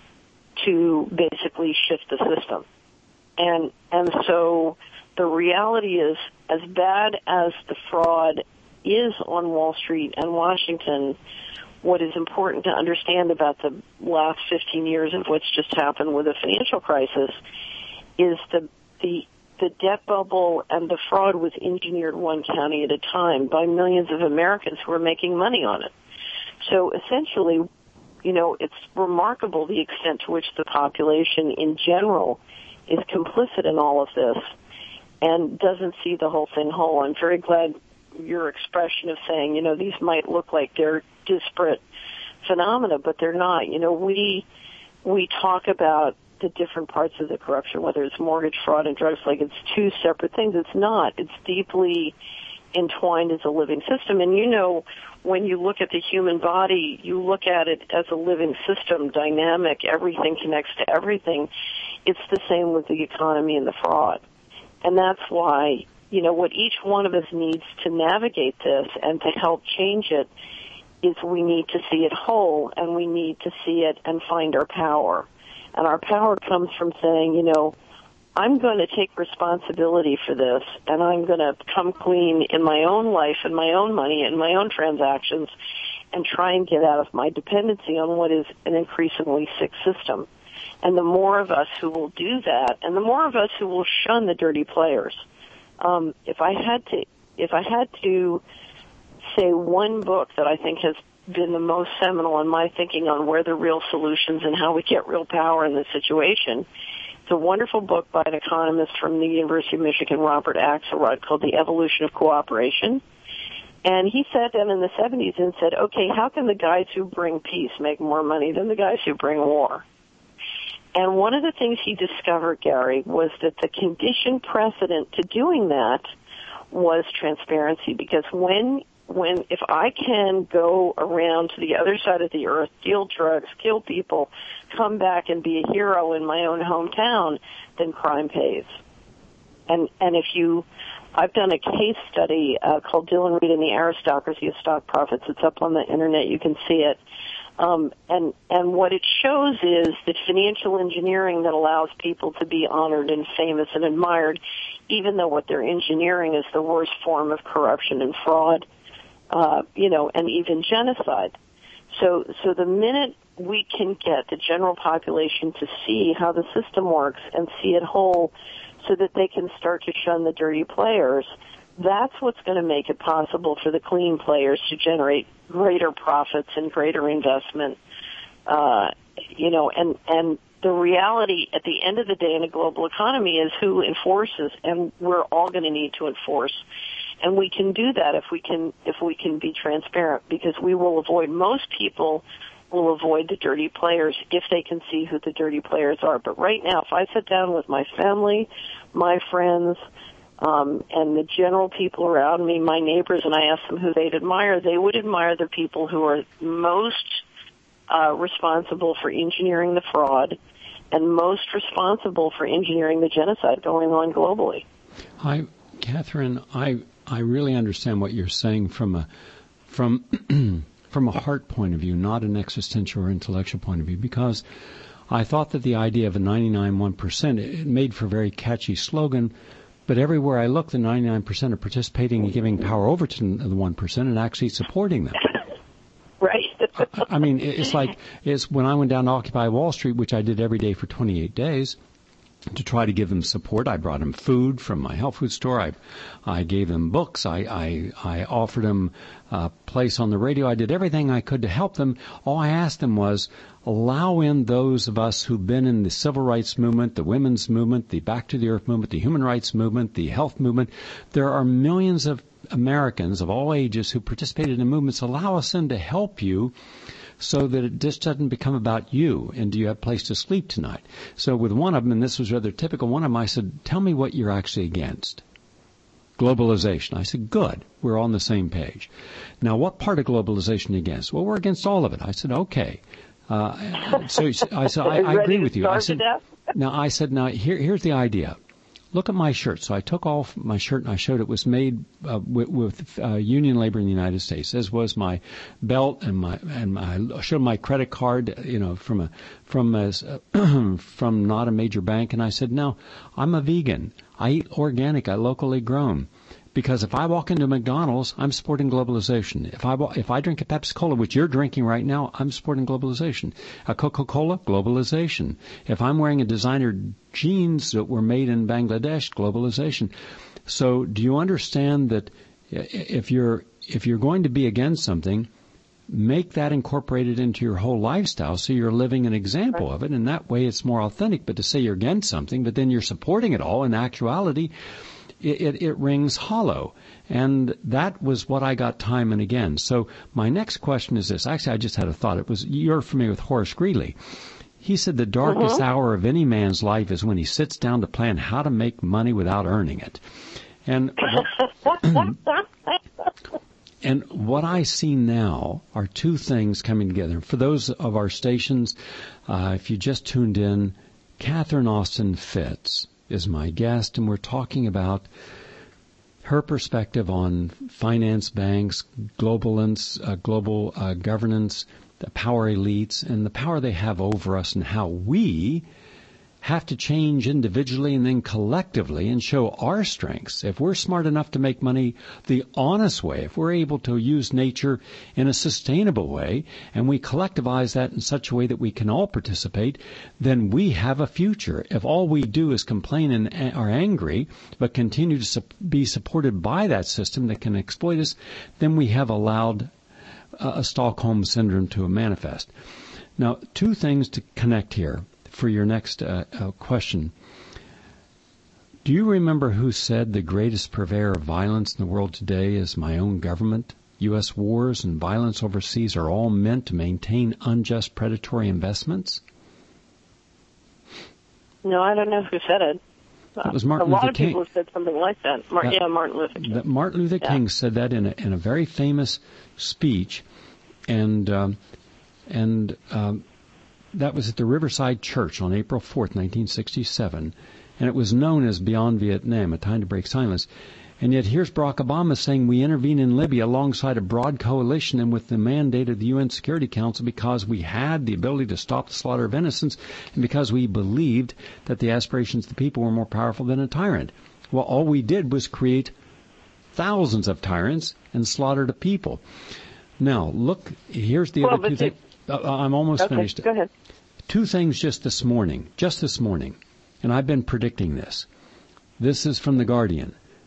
to basically shift the system. And so the reality is, as bad as the fraud is on Wall Street and Washington, what is important to understand about the last 15 years of what's just happened with the financial crisis is the debt bubble and the fraud was engineered one county at a time by millions of Americans who are making money on it. So essentially, it's remarkable the extent to which the population in general is complicit in all of this and doesn't see the whole thing whole. I'm very glad your expression of saying, these might look like they're disparate phenomena, but they're not. We talk about the different parts of the corruption, whether it's mortgage fraud and drugs, like it's two separate things. It's not. It's deeply entwined as a living system. And when you look at the human body, you look at it as a living system, dynamic, everything connects to everything. It's the same with the economy and the fraud. And that's why, what each one of us needs to navigate this and to help change it is we need to see it whole, and we need to see it and find our power. And our power comes from saying, I'm going to take responsibility for this, and I'm going to come clean in my own life and my own money and my own transactions and try and get out of my dependency on what is an increasingly sick system. And the more of us who will do that, and the more of us who will shun the dirty players. If I had to say one book that I think has been the most seminal in my thinking on where the real solutions and how we get real power in this situation, it's a wonderful book by an economist from the University of Michigan, Robert Axelrod, called The Evolution of Cooperation. And he sat down in the 70s and said, okay, how can the guys who bring peace make more money than the guys who bring war? And one of the things he discovered, Gary, was that the condition precedent to doing that was transparency, because if I can go around to the other side of the earth, deal drugs, kill people, come back and be a hero in my own hometown, then crime pays. And I've done a case study called Dylan Reed and the Aristocracy of Stock Profits. It's up on the internet. You can see it. And what it shows is that financial engineering that allows people to be honored and famous and admired, even though what they're engineering is the worst form of corruption and fraud, and even genocide. So the minute we can get the general population to see how the system works and see it whole so that they can start to shun the dirty players, that's what's going to make it possible for the clean players to generate greater profits and greater investment, and the reality at the end of the day in a global economy is who enforces, and we're all going to need to enforce. And we can do that if we can be transparent, because most people will avoid the dirty players if they can see who the dirty players are. But right now, if I sit down with my family, my friends, and the general people around me, my neighbors, and I ask them who they'd admire, they would admire the people who are most responsible for engineering the fraud and most responsible for engineering the genocide going on globally. Hi, Catherine. I really understand what you're saying from a heart point of view, not an existential or intellectual point of view, because I thought that the idea of a 99.1%, it made for a very catchy slogan, but everywhere I look, the 99% are participating and giving power over to the 1% and actually supporting them. Right. I mean, it's when I went down to Occupy Wall Street, which I did every day for 28 days, to try to give them support. I brought them food from my health food store. I gave them books. I offered them a place on the radio. I did everything I could to help them. All I asked them was allow in those of us who've been in the civil rights movement, the women's movement, the Back to the Earth movement, the human rights movement, the health movement. There are millions of Americans of all ages who participated in movements. Allow us in to help you, so that it just doesn't become about you, and do you have a place to sleep tonight? So with one of them, and this was rather typical, one of them I said, tell me what you're actually against. Globalization. I said, good, we're on the same page. Now, what part of globalization are you against? Well, we're against all of it. I said, okay. So I said, I agree with you. I said, now here's the idea. Look at my shirt. So I took off my shirt and I showed it was made with union labor in the United States, as was my belt and I showed my credit card, from not a major bank. And I said, no, I'm a vegan. I eat organic. I locally grown. Because if I walk into McDonald's, I'm supporting globalization. If I drink a Pepsi-Cola, which you're drinking right now, I'm supporting globalization. A Coca-Cola, globalization. If I'm wearing a designer jeans that were made in Bangladesh, globalization. So do you understand that if you're going to be against something, make that incorporated into your whole lifestyle so you're living an example of it, and that way it's more authentic. But to say you're against something, but then you're supporting it all, in actuality, it rings hollow. And that was what I got time and again. So my next question is this. Actually, I just had a thought. You're familiar with Horace Greeley. He said the darkest hour of any man's life is when he sits down to plan how to make money without earning it. And and what I see now are two things coming together. For those of our stations, if you just tuned in, Catherine Austin Fitts is my guest, and we're talking about her perspective on finance, banks, global governance, the power elites, and the power they have over us, and how we have to change individually and then collectively and show our strengths. If we're smart enough to make money the honest way, if we're able to use nature in a sustainable way, and we collectivize that in such a way that we can all participate, then we have a future. If all we do is complain and are angry, but continue to be supported by that system that can exploit us, then we have allowed a Stockholm Syndrome to manifest. Now, two things to connect here for your next question. Do you remember who said the greatest purveyor of violence in the world today is my own government? U.S. wars and violence overseas are all meant to maintain unjust predatory investments? No, I don't know who said it. It was Martin Luther King. A lot of people have said something like that. Martin Luther King. Martin Luther King said that in a very famous speech, and that was at the Riverside Church on April 4th, 1967, and it was known as Beyond Vietnam, A Time to Break Silence. And yet here's Barack Obama saying we intervene in Libya alongside a broad coalition and with the mandate of the UN Security Council because we had the ability to stop the slaughter of innocents and because we believed that the aspirations of the people were more powerful than a tyrant. Well, all we did was create thousands of tyrants and slaughter the people. Now, look, here's the other two things. I'm almost finished. Go ahead. Two things just this morning, and I've been predicting this. This is from The Guardian.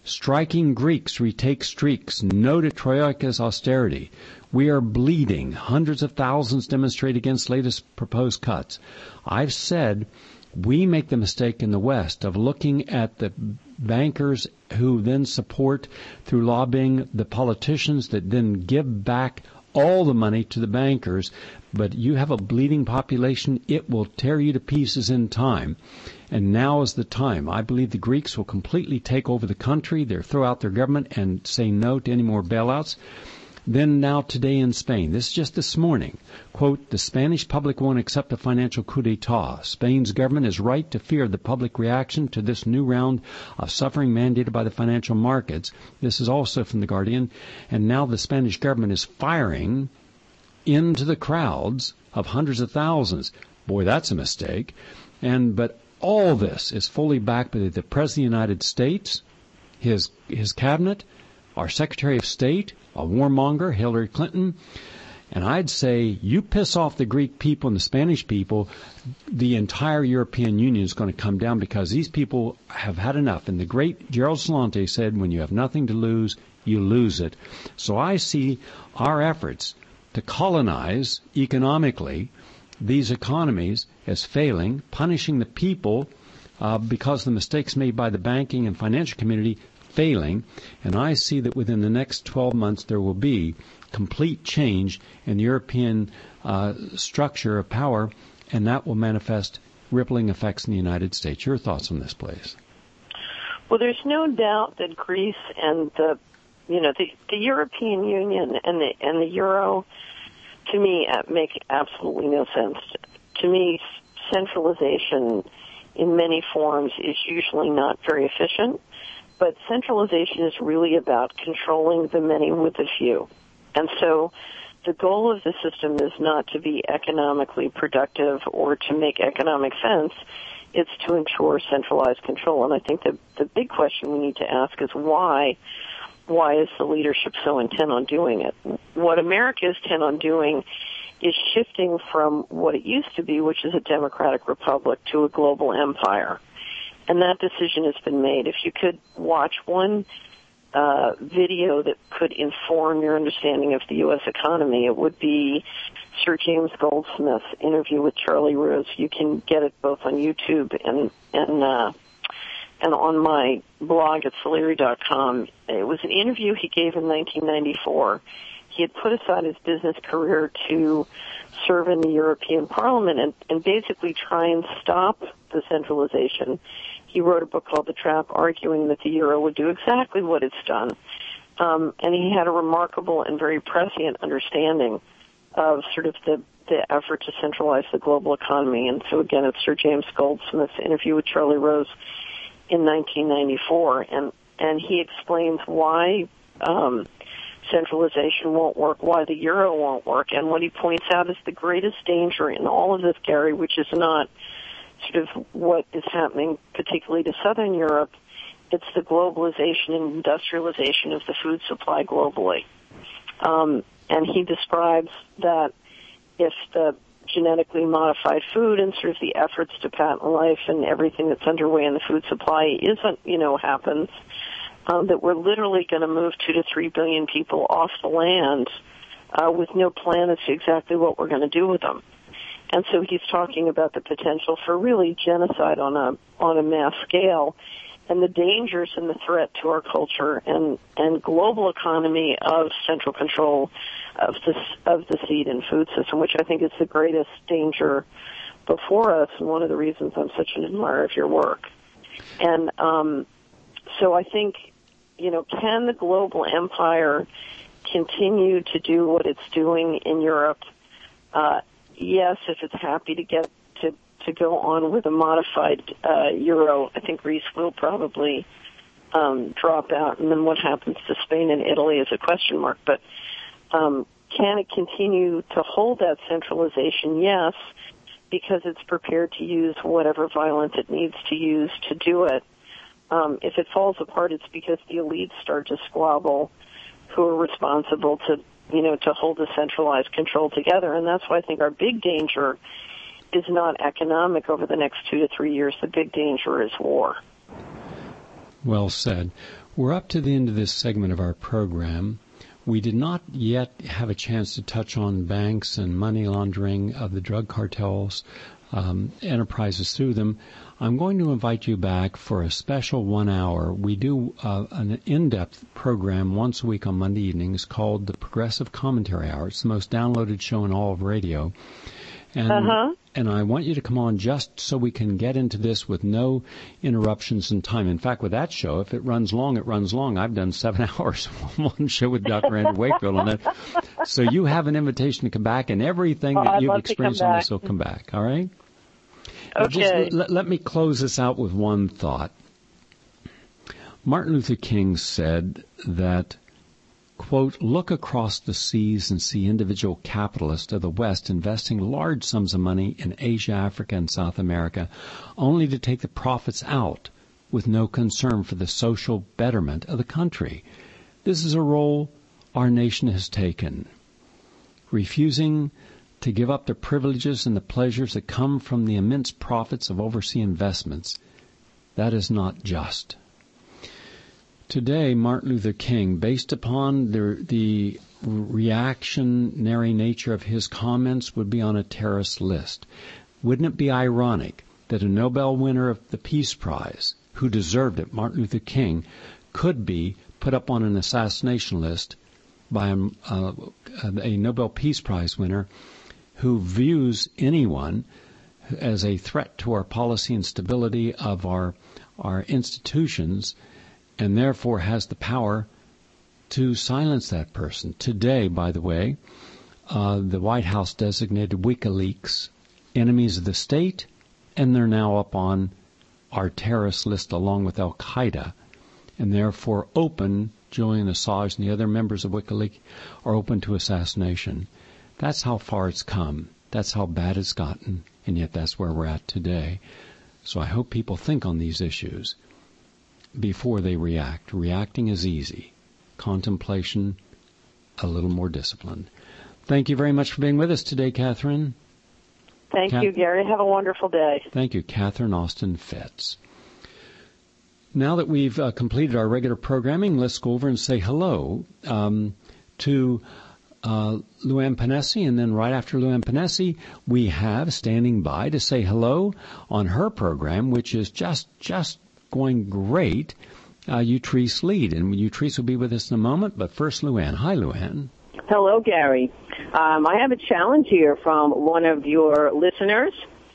Striking Greeks retake streaks. No to Troika's austerity. We are bleeding. Hundreds of thousands demonstrate against latest proposed cuts. I've said we make the mistake in the West of looking at the bankers who then support through lobbying the politicians that then give back all the money to the bankers. But you have a bleeding population. It will tear you to pieces in time. And now is the time. I believe the Greeks will completely take over the country. They'll throw out their government and say no to any more bailouts. Then now today in Spain, this is just this morning, quote, the Spanish public won't accept a financial coup d'etat. Spain's government is right to fear the public reaction to this new round of suffering mandated by the financial markets. This is also from The Guardian. And now the Spanish government is firing into the crowds of hundreds of thousands. Boy, that's a mistake. But all this is fully backed by the President of the United States, his cabinet, our Secretary of State, a warmonger, Hillary Clinton. And I'd say you piss off the Greek people and the Spanish people, the entire European Union is going to come down because these people have had enough. And the great Gerald Celente said, when you have nothing to lose, you lose it. So I see our efforts to colonize economically these economies as failing, punishing the people because of the mistakes made by the banking and financial community failing, and I see that within the next 12 months there will be complete change in the European structure of power, and that will manifest rippling effects in the United States. Your thoughts on this, please? Well, there's no doubt that Greece and the European Union and the euro, to me, make absolutely no sense. To me, centralization in many forms is usually not very efficient. But centralization is really about controlling the many with the few. And so the goal of the system is not to be economically productive or to make economic sense. It's to ensure centralized control. And I think the big question we need to ask is why is the leadership so intent on doing it? What America is intent on doing is shifting from what it used to be, which is a democratic republic, to a global empire. And that decision has been made. If you could watch one video that could inform your understanding of the U.S. economy, it would be Sir James Goldsmith's interview with Charlie Rose. You can get it both on YouTube and on my blog at Solari.com. It was an interview he gave in 1994. He had put aside his business career to serve in the European Parliament and basically try and stop the centralization. He wrote a book called The Trap, arguing that the euro would do exactly what it's done. And he had a remarkable and very prescient understanding of sort of the effort to centralize the global economy. And so, again, it's Sir James Goldsmith's interview with Charlie Rose in 1994. And he explains why centralization won't work, why the euro won't work. And what he points out is the greatest danger in all of this, Gary, which is not sort of what is happening particularly to Southern Europe. It's the globalization and industrialization of the food supply globally. And he describes that if the genetically modified food and sort of the efforts to patent life and everything that's underway in the food supply happens, that we're literally going to move 2 to 3 billion people off the land with no plan as to exactly what we're going to do with them. And so he's talking about the potential for really genocide on a mass scale, and the dangers and the threat to our culture and global economy of central control of the seed and food system, which I think is the greatest danger before us, and one of the reasons I'm such an admirer of your work. And so I think, can the global empire continue to do what it's doing in Europe? Yes, if it's happy to get to go on with a modified euro. I think Greece will probably drop out, and then what happens to Spain and Italy is a question mark. But can it continue to hold that centralization? Yes, because it's prepared to use whatever violence it needs to use to do it. If it falls apart, it's because the elites start to squabble who are responsible to hold the centralized control together. And that's why I think our big danger is not economic over the next 2 to 3 years. The big danger is war. Well said. We're up to the end of this segment of our program. We did not yet have a chance to touch on banks and money laundering of the drug cartels, enterprises through them. I'm going to invite you back for a special 1 hour. We do an in-depth program once a week on Monday evenings called the Progressive Commentary Hour. It's the most downloaded show in all of radio. And I want you to come on just so we can get into this with no interruptions in time. In fact, with that show, if it runs long, it runs long. I've done 7 hours on one show with Dr. Andrew Wakefield on it. So you have an invitation to come back, and everything that you've experienced on this will come back. All right? Okay. Just let me close this out with one thought. Martin Luther King said that, quote, look across the seas and see individual capitalists of the West investing large sums of money in Asia, Africa, and South America, only to take the profits out with no concern for the social betterment of the country. This is a role our nation has taken, refusing to give up the privileges and the pleasures that come from the immense profits of overseas investments. That is not just. Today, Martin Luther King, based upon the reactionary nature of his comments, would be on a terrorist list. Wouldn't it be ironic that a Nobel winner of the Peace Prize, who deserved it, Martin Luther King, could be put up on an assassination list by a Nobel Peace Prize winner who views anyone as a threat to our policy and stability of our institutions, and therefore has the power to silence that person. Today, by the way, the White House designated WikiLeaks enemies of the state, and they're now up on our terrorist list along with Al-Qaeda, and therefore Julian Assange and the other members of WikiLeaks are open to assassination. That's how far it's come. That's how bad it's gotten, and yet that's where we're at today. So I hope people think on these issues before they react. Reacting is easy. Contemplation, a little more disciplined. Thank you very much for being with us today, Catherine. Thank you, Gary. Have a wonderful day. Thank you, Catherine Austin Fitz. Now that we've completed our regular programming, let's go over and say hello to Luann Panesi, and then right after Luann Panesi, we have standing by to say hello on her program, which is just going great, Utrice Lead. And Utrice will be with us in a moment, but first Luann. Hi, Luann. Hello, Gary. I have a challenge here from one of your listeners.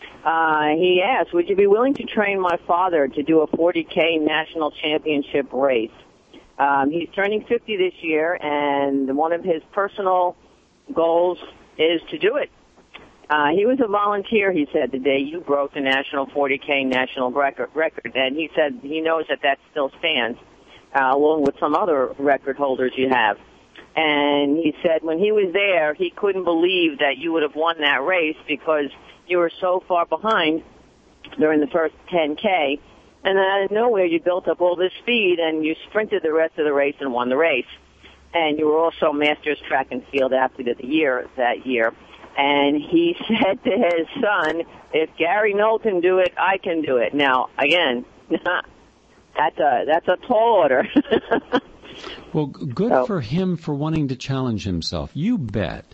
He asked, would you be willing to train my father to do a 40K national championship race? He's turning 50 this year, and one of his personal goals is to do it. He was a volunteer, he said, the day you broke the national 40K national record, and he said he knows that still stands, along with some other record holders you have. And he said when he was there, he couldn't believe that you would have won that race because you were so far behind during the first 10K. And then out of nowhere, you built up all this speed, and you sprinted the rest of the race and won the race. And you were also Masters Track and Field Athlete of the Year that year. And he said to his son, if Gary Knoll can do it, I can do it. Now, again, that's a tall order. Well, good for him for wanting to challenge himself. You bet.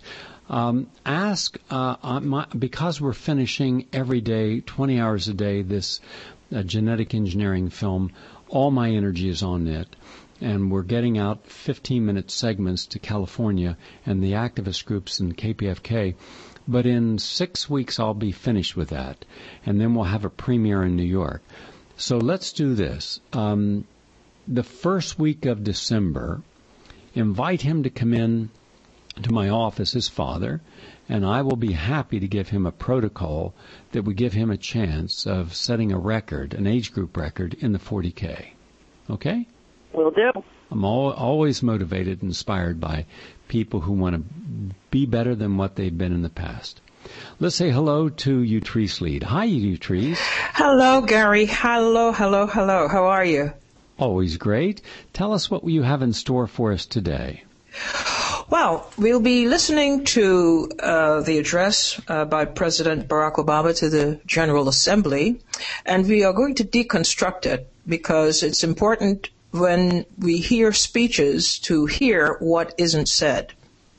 Because we're finishing every day, 20 hours a day, this genetic engineering film, all my energy is on it. And we're getting out 15-minute segments to California and the activist groups in KPFK. But in 6 weeks, I'll be finished with that. And then we'll have a premiere in New York. So let's do this. The first week of December, invite him to come in to my office, his father, and I will be happy to give him a protocol that would give him a chance of setting a record, an age group record, in the 40K. Okay? Will do. I'm always motivated and inspired by people who want to be better than what they've been in the past. Let's say hello to Utrice Lead. Hi, Utrice. Hello, Gary. Hello. How are you? Always great. Tell us what you have in store for us today. Well, we'll be listening to the address by President Barack Obama to the General Assembly, and we are going to deconstruct it because it's important when we hear speeches to hear what isn't said.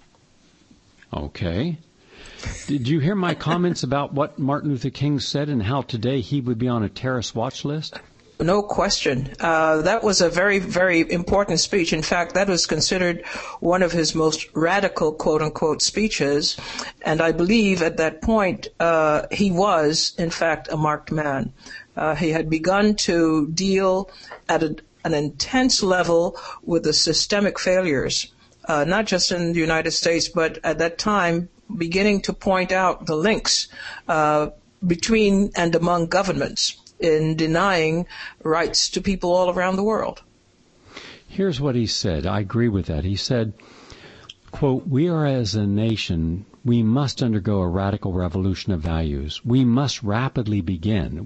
Okay. Did you hear my comments about what Martin Luther King said and how today he would be on a terrorist watch list? No question. That was a very, very important speech. In fact, that was considered one of his most radical, quote-unquote, speeches. And I believe at that point he was, in fact, a marked man. He had begun to deal at an intense level with the systemic failures, not just in the United States, but at that time beginning to point out the links between and among governments in denying rights to people all around the world. Here's what he said. I agree with that. He said, quote, "We are as a nation, we must undergo a radical revolution of values. We must rapidly begin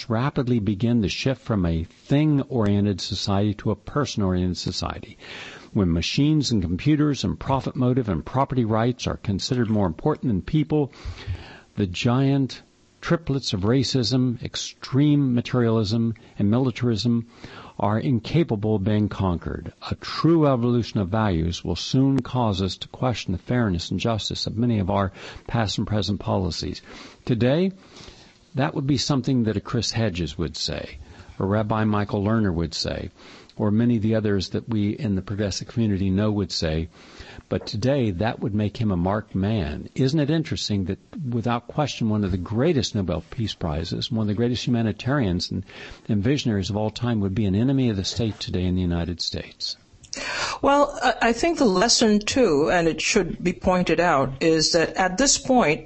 the shift from a thing-oriented society to a person-oriented society. When machines and computers and profit motive and property rights are considered more important than people, the giant triplets of racism, extreme materialism, and militarism are incapable of being conquered. A true evolution of values will soon cause us to question the fairness and justice of many of our past and present policies." Today, that would be something that a Chris Hedges would say, or Rabbi Michael Lerner would say, or many of the others that we in the progressive community know would say. But today, that would make him a marked man. Isn't it interesting that, without question, one of the greatest Nobel Peace Prizes, one of the greatest humanitarians and visionaries of all time would be an enemy of the state today in the United States? Well, I think the lesson, too, and it should be pointed out, is that at this point,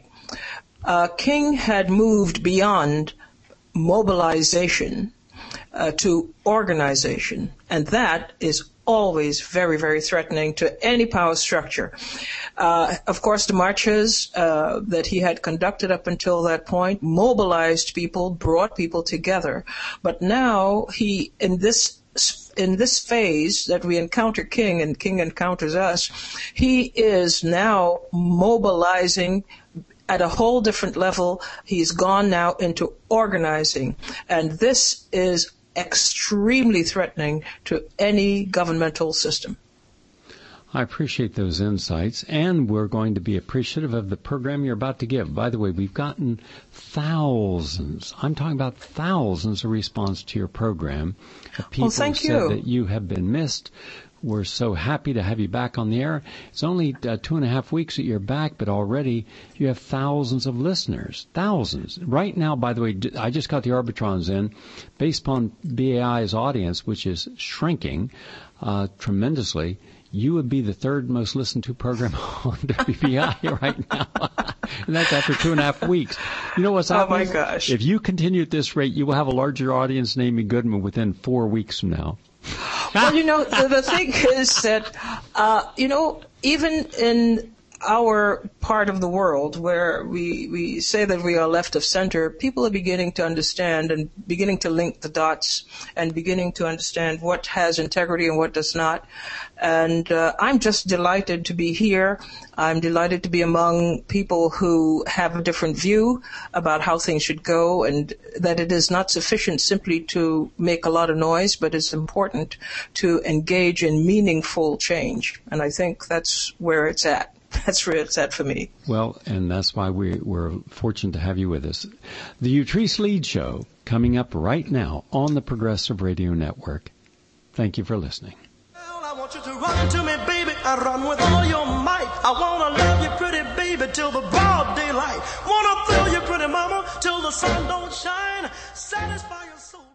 King had moved beyond mobilization to organization, and that is always very, very threatening to any power structure. Of course, the marches that he had conducted up until that point mobilized people, brought people together. But now he, in this phase that we encounter King and King encounters us, he is now mobilizing at a whole different level. He's gone now into organizing. And this is extremely threatening to any governmental system. I appreciate those insights, and we're going to be appreciative of the program you're about to give. By the way, we've gotten thousands, I'm talking about thousands of response to your program. People thank said you. that you have been missed. We're so happy to have you back on the air. It's only 2.5 weeks that you're back, but already you have thousands of listeners. Thousands. Right now, by the way, I just got the Arbitrons in. Based upon BAI's audience, which is shrinking tremendously, you would be the third most listened to program on WBI right now. And that's after 2.5 weeks. You know what's happening? Oh, my gosh. If you continue at this rate, you will have a larger audience than Amy Goodman within 4 weeks from now. Well, the thing is that, even in our part of the world where we say that we are left of center, people are beginning to understand and beginning to link the dots and beginning to understand what has integrity and what does not. And I'm just delighted to be here. I'm delighted to be among people who have a different view about how things should go, and that it is not sufficient simply to make a lot of noise, but it's important to engage in meaningful change. And I think that's where it's at. That's where it's at for me. Well, and that's why we're fortunate to have you with us. The Utrice Lead Show coming up right now on the Progressive Radio Network. Thank you for listening. I want you to run to me, baby, and run with all your might. I wanna love you, pretty baby, till the broad daylight. Wanna thrill you, pretty mama, till the sun don't shine. Satisfy your soul.